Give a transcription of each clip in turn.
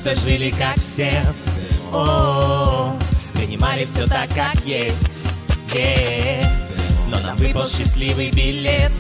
просто жили как все. Принимали все так, как есть. Но нам выпал счастливый билет.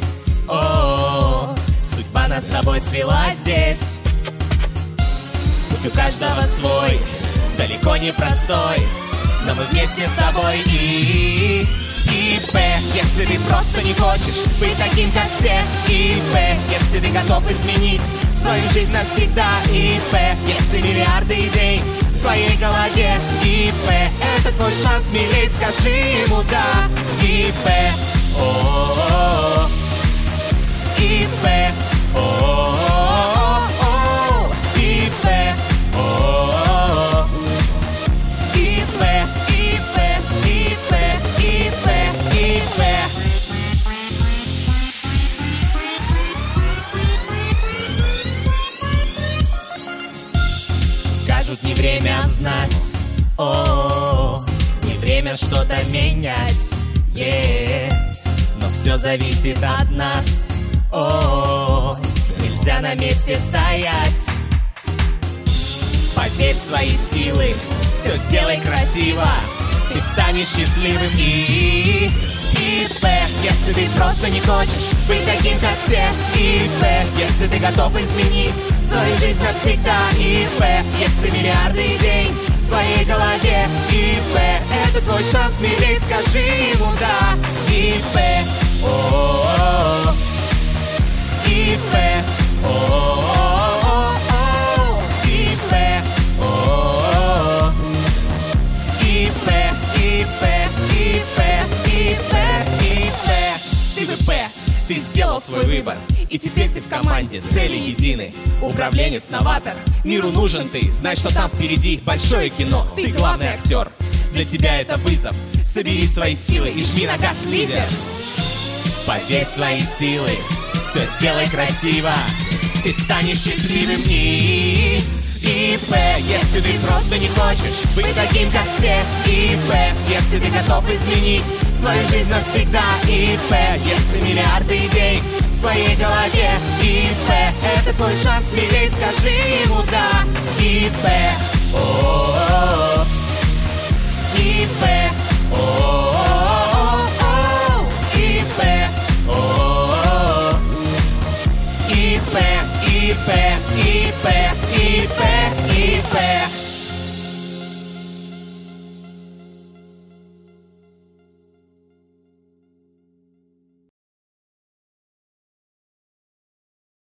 Судьба нас с тобой свела здесь. Путь у каждого свой, далеко не простой, но мы вместе с тобой и П. Если ты просто не хочешь быть таким, как все, и П. Если ты готов изменить свою жизнь навсегда, и П. Если миллиарды идей в твоей голове, и П. Это твой шанс, смелей скажи ему да, и П. И П. И П. И П. И П. И П. И П. И П. Скажут, не время знать, не время что-то менять, но все зависит от нас. Нельзя на месте стоять. Поверь в свои силы, все сделай красиво, ты станешь счастливым и П. Если ты просто не хочешь быть таким, как все, и П. Если ты готов изменить свою жизнь навсегда, и П. Если миллиарды идей в твоей голове, и П. Это твой шанс, смелей скажи ему да, и П. И П. И П. И П. И П. И П. И П. И П. Ты ВП, ты сделал свой выбор, и теперь ты в команде, цели едины. Управленец-новатор, миру нужен ты, знай, что там впереди большое кино. Ты главный актер, для тебя это вызов. Собери свои силы и жми на газ, лидер. Поверь в свои силы, все сделай красиво, ты станешь счастливым и П. Если ты просто не хочешь быть таким, как все, и П. Если ты готов изменить свою жизнь навсегда, и П. Если миллиарды идей в твоей голове, и П. Это твой шанс, смелей скажи ему да, и П. И П. И П. И П. И П. И П. И П. И П.